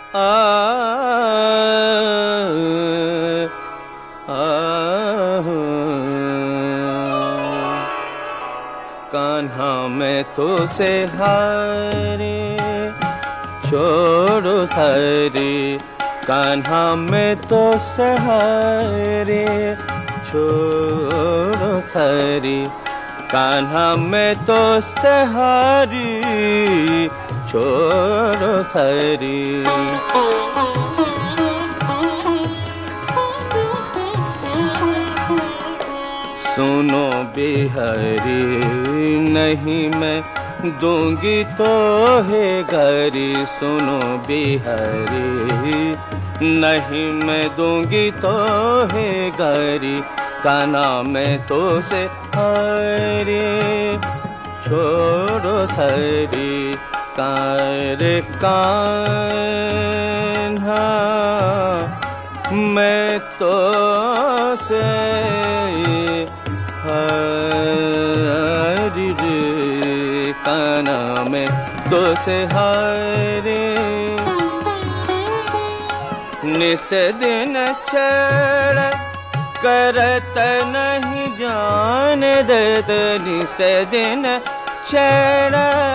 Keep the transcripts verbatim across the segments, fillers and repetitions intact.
आ कान्हा मैं तो से हारे छोड़ो सारे, कान्हा मैं तो से हारे छोड़ो सारे, कान्हा मैं तो से हारी छोड़ो सारी। सुनो बिहारी नहीं मैं दूंगी तो है घरी, सुनो बिहारी नहीं मैं दूंगी तो है घरी, कान्हा मैं तो से हारे छोड़ो सारी, कार कान्हा मैं तो से हारी रे, कान्हा मैं तो से हारे। निस दिन छेड़ करत नहीं जान देत, निस दिन छेड़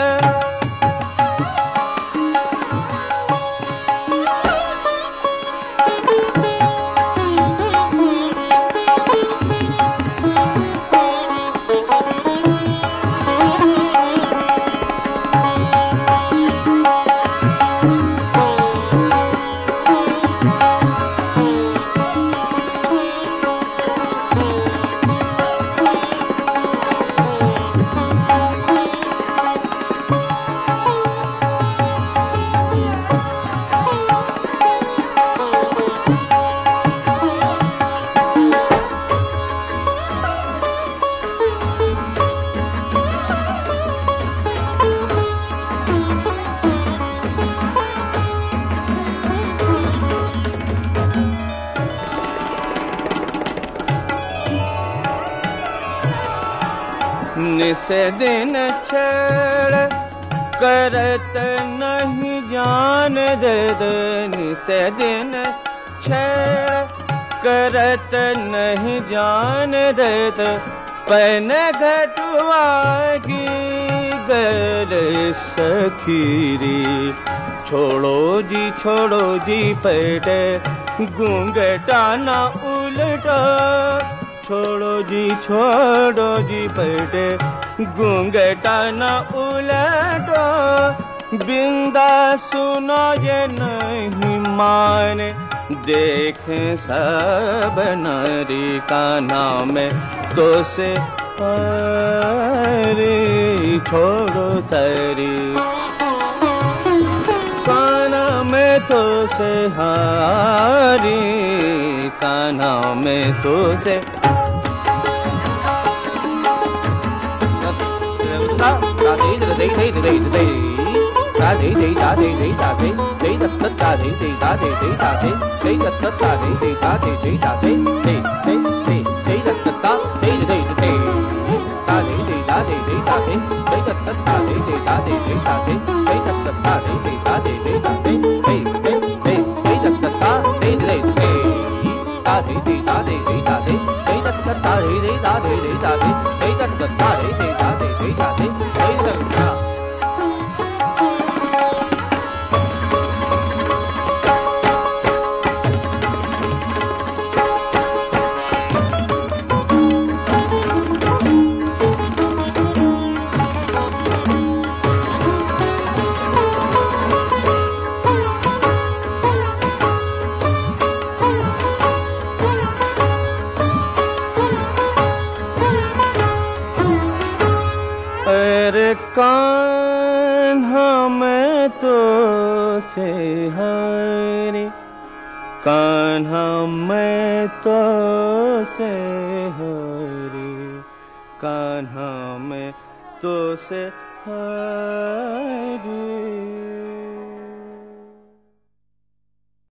निस दिन छेड़ करत नहीं जान देत, निस दिन छेड़ करत नहीं जान देत, पैन घटवा की गर सखीरी, छोड़ो जी छोड़ो जी पेटे घूंघटा न उलटा, छोड़ो जी छोड़ो जी पेटे घूंघटा न उलटो, बिंदा सुनो ये नहीं माने देख सब नारी, कान्हा में तो से हारी छोड़ो सारी, कान्हा में तो से हारी, कान्हा में तो से कान्हा मैं तो से हारे, कान्हा मैं तो से हारे, कान्हा मैं तो से हारे।